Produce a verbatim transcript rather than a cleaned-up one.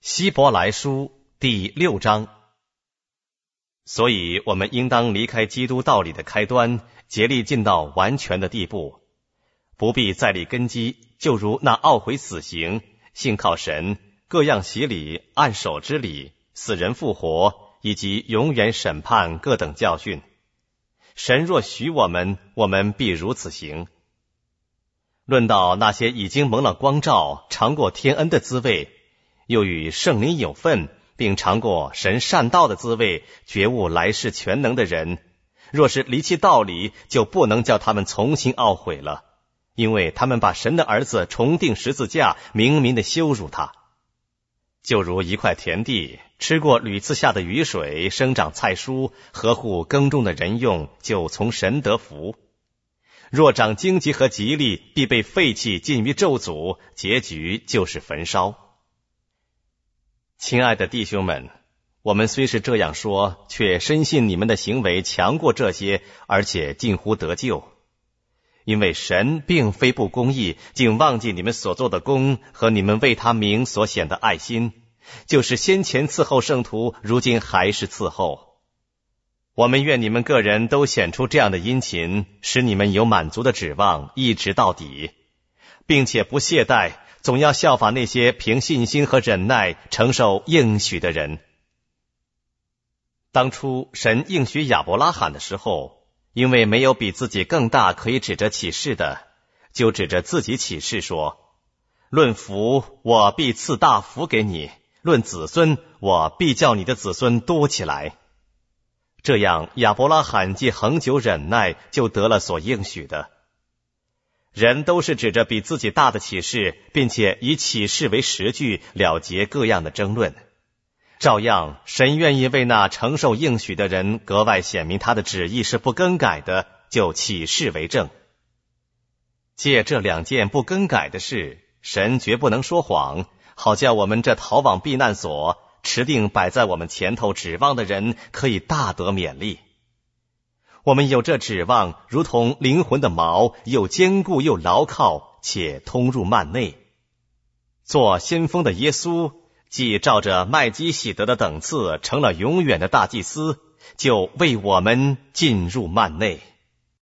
希伯来书第六章。所以我们应当离开基督道理的开端，竭力进到完全的地步，不必再立根基，就如那懊悔死刑、信靠神、各样洗礼、按手之礼、死人复活，以及永远审判各等教训。神若许我们，我们必如此行。论到那些已经蒙了光照，尝过天恩的滋味，又与圣灵有份，并尝过神善道的滋味，觉悟来世全能的人，若是离弃道理，就不能叫他们重新懊悔了，因为他们把神的儿子重定十字架，明明的羞辱他。就如一块田地，吃过屡次下的雨水，生长菜蔬，合乎耕种的人用，就从神得福。若长荆棘和吉利，必被废弃，尽于咒诅，结局就是焚烧。亲爱的弟兄们，我们虽是这样说，却深信你们的行为强过这些，而且近乎得救。因为神并非不公义，竟忘记你们所做的功和你们为他名所显的爱心，就是先前伺候圣徒，如今还是伺候。我们愿你们个人都显出这样的殷勤，使你们有满足的指望，一直到底，并且不懈怠，总要效法那些凭信心和忍耐承受应许的人。当初神应许亚伯拉罕的时候，因为没有比自己更大可以指着启示的，就指着自己启示说：论福，我必赐大福给你；论子孙，我必叫你的子孙多起来。这样亚伯拉罕既恒久忍耐，就得了所应许的。人都是指着比自己大的启示，并且以启示为实据，了结各样的争论。照样，神愿意为那承受应许的人格外显明他的旨意是不更改的，就启示为证。借这两件不更改的事，神绝不能说谎，好叫我们这逃往避难所，持定摆在我们前头指望的人，可以大得勉励。我们有这指望，如同灵魂的锚，又坚固又牢靠，且通入幔内。做先锋的耶稣，既照着麦基洗德的等次，成了永远的大祭司，就为我们进入幔内。